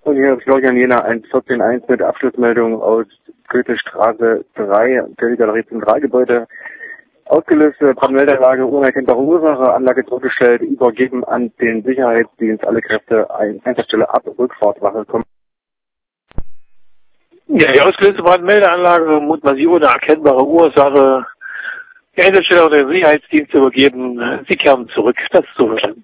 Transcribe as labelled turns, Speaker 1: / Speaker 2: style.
Speaker 1: Und hier ist Florian Jena 114.1 mit Abschlussmeldung aus Goethestraße 3, Galerie Zentralgebäude. Ausgelöste Brandmeldeanlage, unerkennbare Ursache, Anlage zurückgestellt, übergeben an den Sicherheitsdienst, alle Kräfte, Einsatzstelle ab, Rückfahrtwache kommen.
Speaker 2: Ja, die ausgelöste Brandmeldeanlage, mutmaßlich ohne erkennbare Ursache, die Einsatzstelle und den Sicherheitsdienst übergeben, Sie kehren zurück, das ist so verstanden.